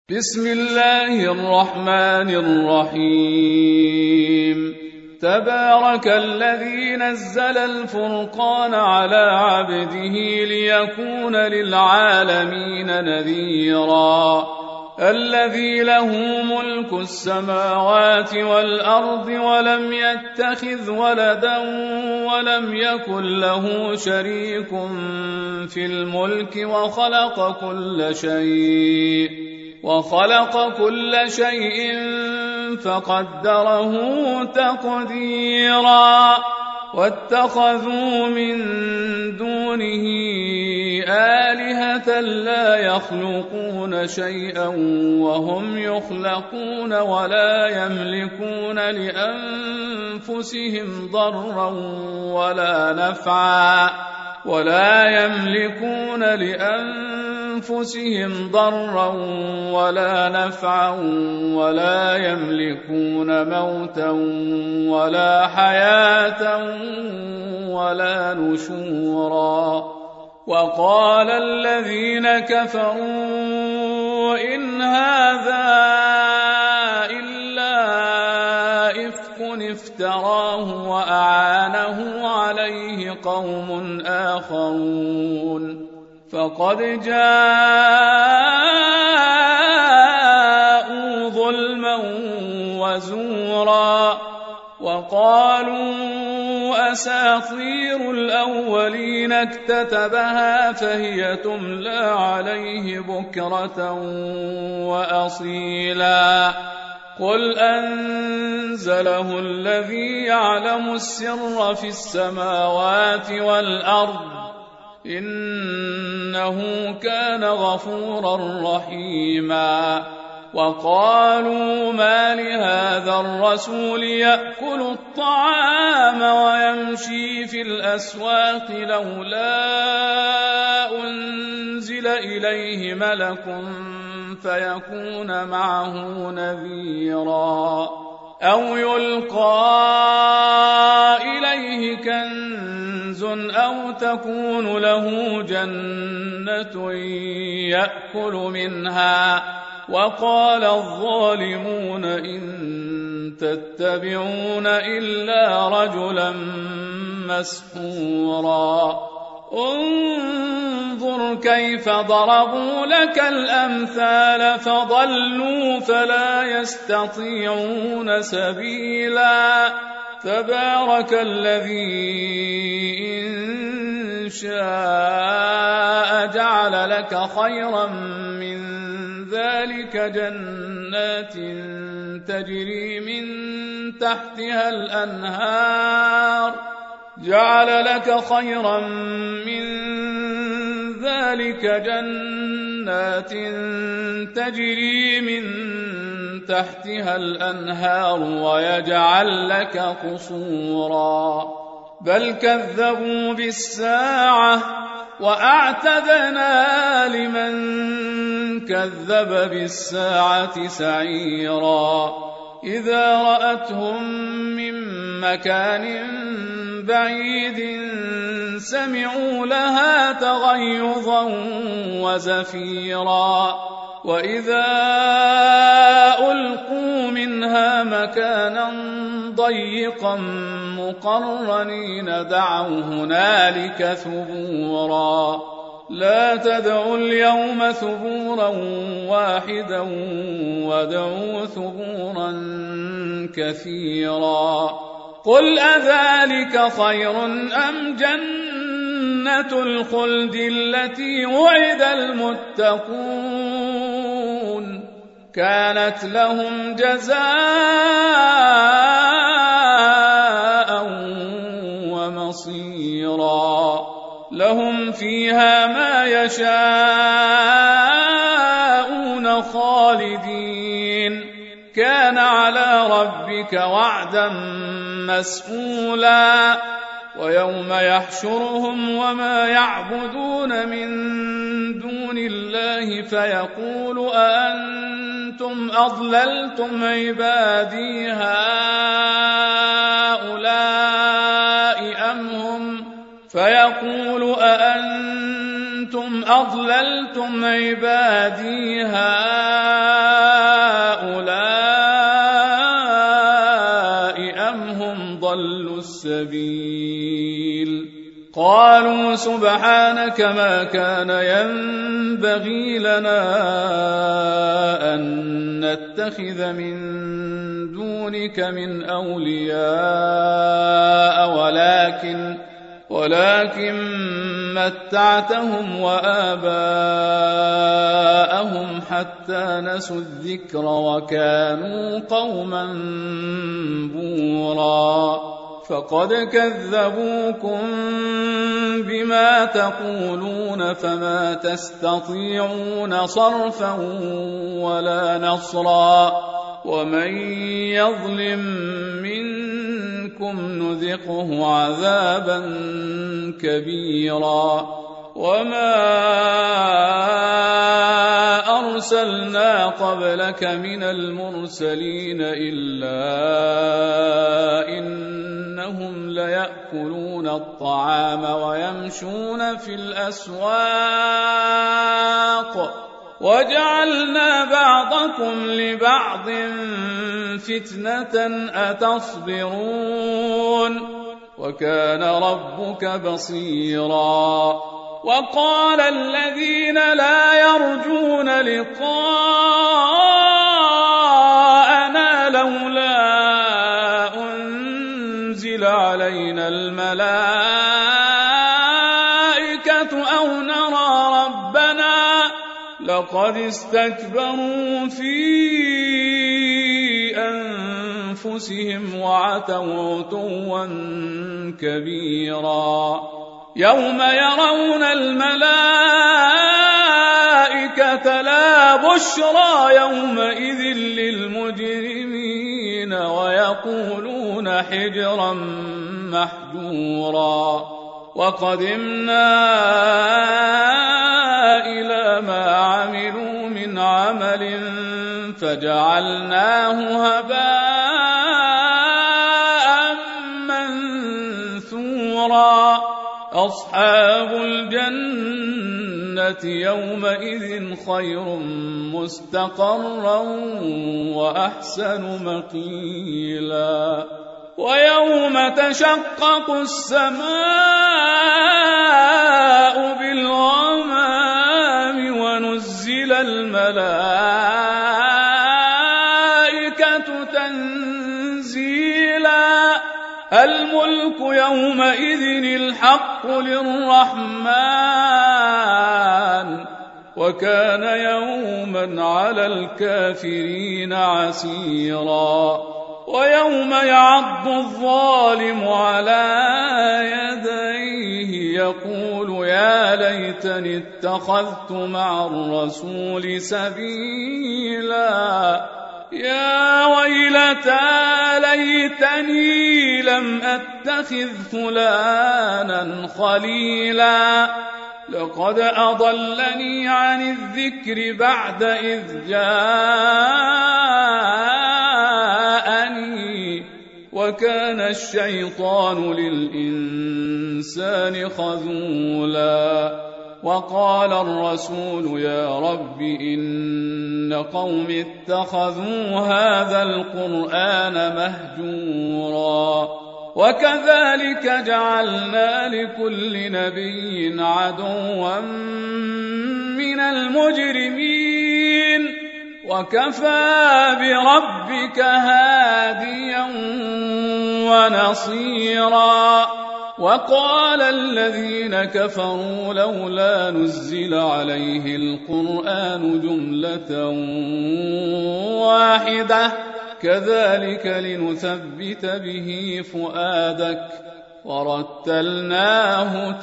بسم الله الرحمن الرحيم تبارك الذي نزل الفرقان على عبده ليكون للعالمين نذيرا الذي له ملك السماوات والأرض ولم يتخذ ولدا ولم يكن له شريك في الملك وخلق كل شيء فقدره تقديرا واتخذوا من دونه آلهة لا يخلقون شيئا وهم يخلقون ولا يملكون لأنفسهم ضرا ولا نفعا ولا يملكون موتا ولا حياة ولا نشورا وقال الذين كفروا إن هذا إلا إفك افتراه وأعانه عليه قوم آخرون فقد جاءوا ظلما وزورا وقالوا أساطير الأولين اكتتبها فهي تملى عليه بكرة وأصيلا قل أنزله الذي يعلم السر في السماوات والأرض إنه كان غفورا رحيما وقالوا ما لهذا الرسول يأكل الطعام ويمشي في الأسواق لولا أنزل إليه ملك فيكون معه نذيرا أو يلقى إليه كنز أو تكون له جنة يأكل منها وقال الظالمون إن تتبعون إلا رجلا مسحورا انظر كيف ضربوا لك الأمثال فضلوا فلا يستطيعون سبيلا تبارك الذي إن شاء جعل لك خيرا من ذلك جنات تجري من تحتها الأنهار ويجعل لك قصورا بل كذبوا بالساعة وأعتدنا لمن كذب بالساعة سعيرا إذا رأتهم من مكان بعيد سمعوا لها تغيظا وزفيرا وإذا ألقوا منها مكانا ضيقا مقرنين دعوا هنالك ثبورا لا تدعوا اليوم ثبورا واحدا وادعوا ثبورا كثيرا قل أذلك خير أم جنة الخلد التي وعد المتقون كانت لهم جزاء ومصيرا لهم فيها ما يشاءون خالدين كان على ربك وعدا مسئولا ويوم يحشرهم وما يعبدون من دون الله فيقول أأنتم أضللتم عبادي هؤلاء أم هم فيقول أأنتم أضللتم عبادي هؤلاء قالوا سبحانك ما كان ينبغي لنا أن نتخذ من دونك من أولياء ولكن متعتهم وآباءهم حتى نسوا الذكر وكانوا قوما بورا فقد كذبوكم بما تقولون فما تستطيعون صرفا ولا نصرا ومن يظلم منكم نذقه عذابا كبيرا وما أرسلنا قبلك من المرسلين إلا إنهم ليأكلون الطعام ويمشون في الأسواق وجعلنا بعضكم لبعض فتنة أتصبرون وكان ربك بصيرا وقال الذين لا يرجون لقاءنا لولا أنزل علينا الملائكة أو نرى ربنا لقد استكبروا في أنفسهم وعتوا عتوا كبيرا يوم يرون الملائكة لا بشرى يومئذ للمجرمين ويقولون حجرا محجورا وقدمنا إلى ما عملوا من عمل فجعلناه هباء منثورا أصحاب الجنة يومئذ خير مستقرا وأحسن مقيلا ويوم تشقق السماء بالغمام ونزل الملائكة تنزيلا الملك يومئذ الحق للرحمن وكان يوما على الكافرين عسيرا ويوم يعض الظالم على يديه يقول يا ليتني اتخذت مع الرسول سبيلا يا ويلتى ليتني لم أتخذ فلانا خليلا لقد أضلني عن الذكر بعد إذ جاءني وكان الشيطان للإنسان خذولا وقال الرسول يا رب إن قوم اتخذوا هذا القرآن مهجورا وكذلك جعلنا لكل نبي عدوا من المجرمين وكفى بربك هاديا ونصيرا وقال الذين كفروا لولا نزل عليه القرآن جملة واحدة كذلك لنثبت به فؤادك ورتلناه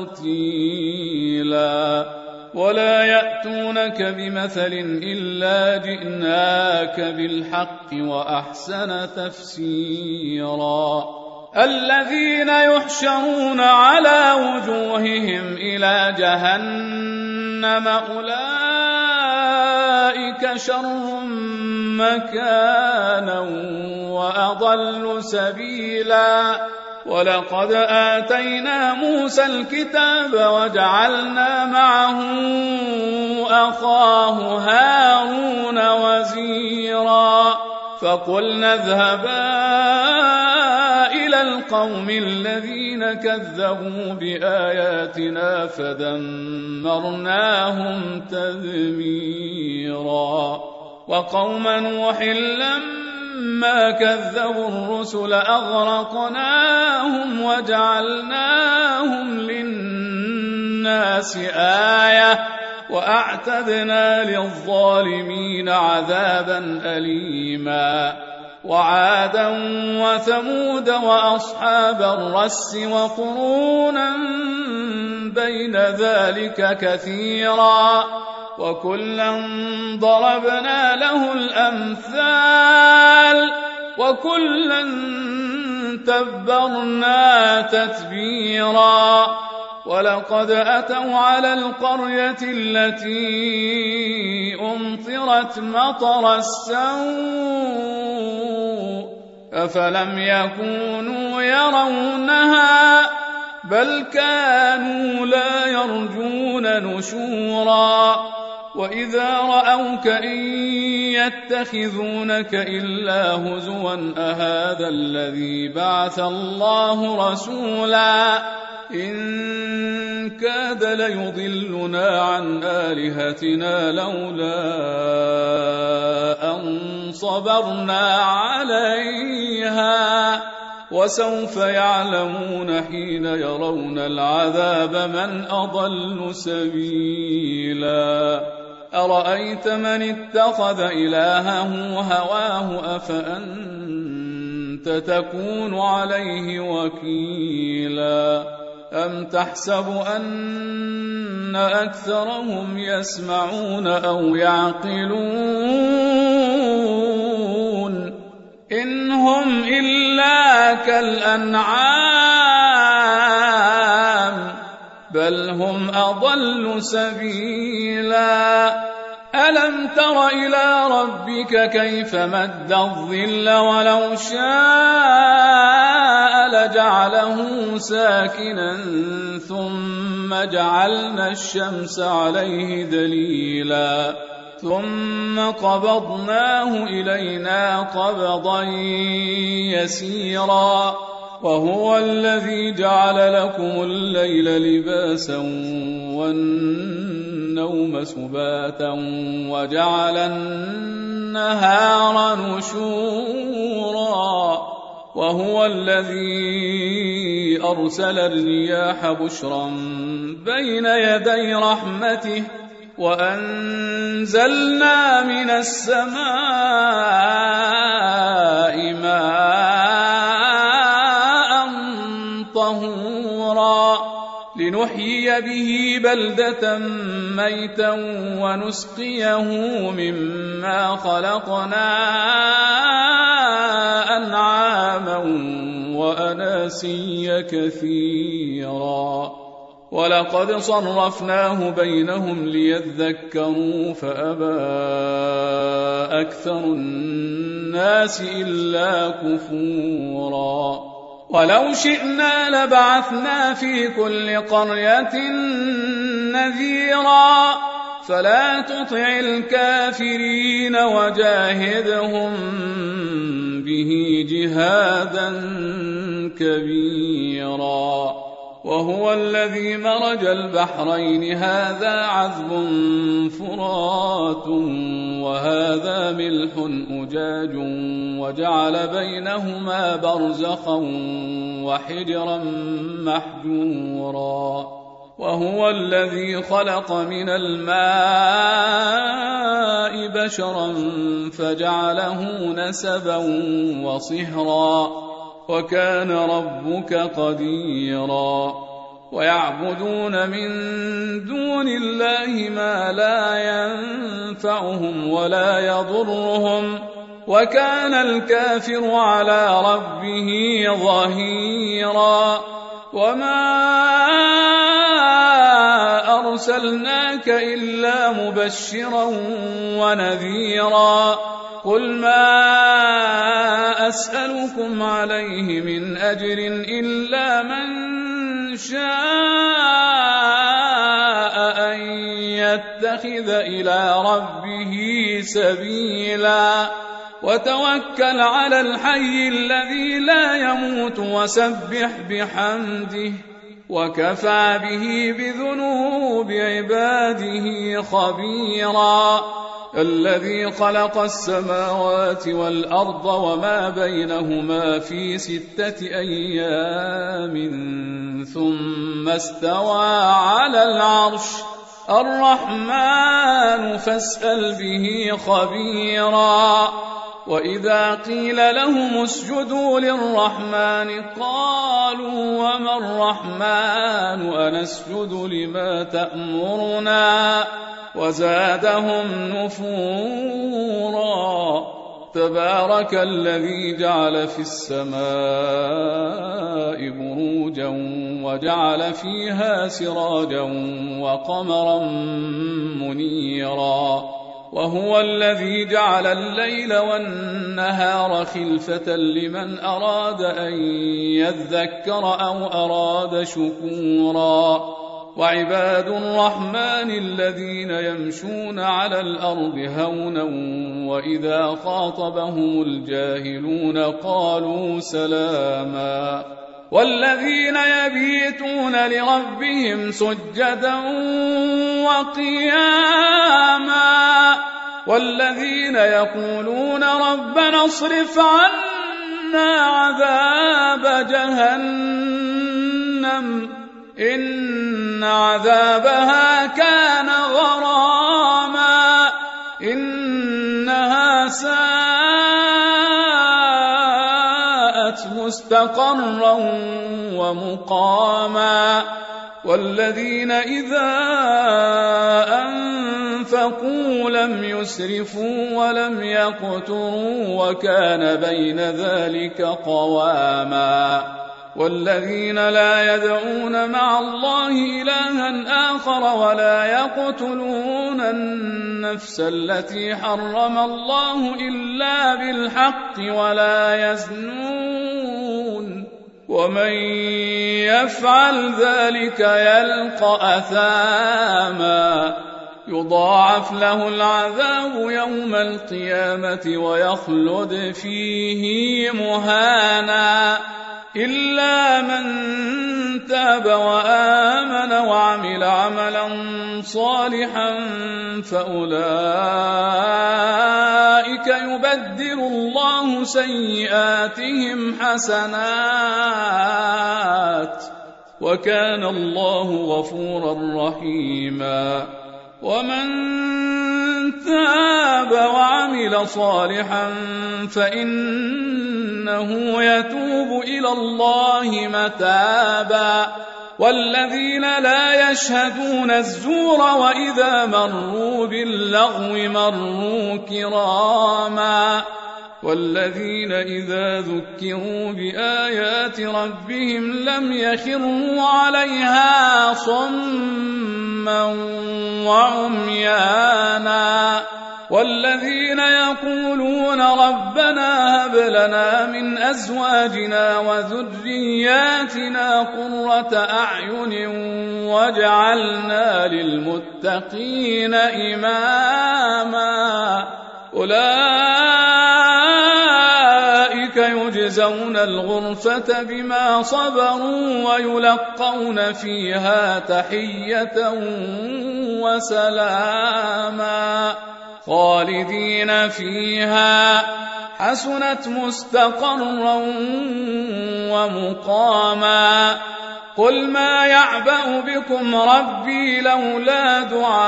ترتيلا ولا يأتونك بمثل إلا جئناك بالحق وأحسن تفسيرا الذين يحشرون على وجوههم إلى جهنم أولئك شر مكانا وأضل سبيلا ولقد آتينا موسى الكتاب وجعلنا معه أخاه هارون وزيرا فقلنا اذهبا إلى القوم الذين كذبوا بآياتنا فدمرناهم تدميرا وقوم نوح لما كذبوا الرسل أغرقناهم وجعلناهم للناس آية وأعتدنا للظالمين عذابا أليما وعادا وثمود وأصحاب الرس وقرونا بين ذلك كثيرا وكلا ضربنا له الأمثال وكلا تبرنا تتبيرا ولقد أتوا على القرية التي أمطرت مطر السوء أفلم يكونوا يرونها بل كانوا لا يرجون نشورا وإذا رأوك إن يتخذونك إلا هزوا أهذا الذي بعث الله رسولا إن كاد ليضلنا عن آلهتنا لولا أن صبرنا عليها وسوف يعلمون حين يرون العذاب من أضل سبيلا أرأيت من اتخذ إلهه هواه أفأنت تكون عليه وكيلا أم تحسب أن أكثرهم يسمعون أو يعقلون إن هم إلا كالأنعام بل هم أضل سبيلا ألم تر إلى ربك كيف مد الظل ولو شاء لجعله ساكنا ثم جعلنا الشمس عليه دليلا ثم قبضناه إلينا قبضا يسيرا وهو الذي جعل لكم الليل لباسا والنوم سباتا وجعل النهار نشورا وهو الذي أرسل الرياح بشرا بين يدي رحمته وأنزلنا من السماء ماء طهورا لنحيي به بلدة ميتا ونسقيه مما خلقنا أنعاما وأناسيا كثيرا ولقد صرفناه بينهم ليذكروا فأبى أكثر الناس إلا كفورا ولو شئنا لبعثنا في كل قرية نذيرا فلا تطع الكافرين وجاهدهم به جهادا كبيرا وهو الذي مرج البحرين هذا عذب فرات وهذا ملح أجاج وجعل بينهما برزخا وحجرا محجورا وهو الذي خلق من الماء بشرا فجعله نسبا وصهرا وكان ربك قديرا ويعبدون من دون الله ما لا ينفعهم ولا يضرهم وكان الكافر على ربه ظهيرا وما أرسلناك إلا مبشرا ونذيرا قل ما أسألكم عليه من أجر إلا من شاء أن يتخذ إلى ربه سبيلا وتوكل على الحي الذي لا يموت وسبح بحمده وكفى به بذنوب عباده خبيرا الذي خلق السماوات والأرض وما بينهما في 6 أيام ثم استوى على العرش الرحمن فاسأل به خبيرا وإذا قيل لهم اسجدوا للرحمن قالوا وما الرحمن أنسجد لما تأمرنا وزادهم نفورا تبارك الذي جعل في السماء بروجا وجعل فيها سراجا وقمرا منيرا وهو الذي جعل الليل والنهار خلفة لمن أراد أن يذكر أو أراد شكورا وعباد الرحمن الذين يمشون على الأرض هونا وإذا خاطبهم الجاهلون قالوا سلاما والذين يبيتون لربهم سجدا وقياما والذين يقولون ربنا اصرف عنا عذاب جهنم إن عذابها كان غراما إنها ساءت مستقرا ومقاما والذين إذا أنفقوا لم يسرفوا ولم يقتروا وكان بين ذلك قواما والذين لا يدعون مع الله إلها آخر ولا يقتلون النفس التي حرم الله إلا بالحق ولا يزنون ومن يفعل ذلك يلقى أثاما يضاعف له العذاب يوم القيامة ويخلد فيه مهانا إلا من تاب وآمن وعمل عملا صالحا فأولئك يبدل الله سيئاتهم حسنات وكان الله غفورا رحيما ومن تاب وعمل صالحا فإنه يتوب إلى الله متابا والذين لا يشهدون الزور وإذا مروا باللغو مروا كراما والذين إذا ذكروا بآيات ربهم لم يخروا عليها صما وعميانا والذين يقولون ربنا هب لنا من أزواجنا وذرياتنا قرة أعين واجعلنا للمتقين إماما أولئك يجزون الغرفة بما صبروا ويلقون فيها تحية وسلاما خالدين فيها حسنت مستقرا ومقاما قل ما يعبأ بكم ربي لولا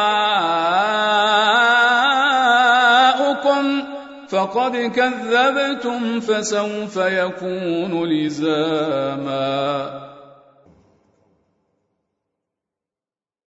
دعاؤكم فقد كذبتم فسوف يكون لزاما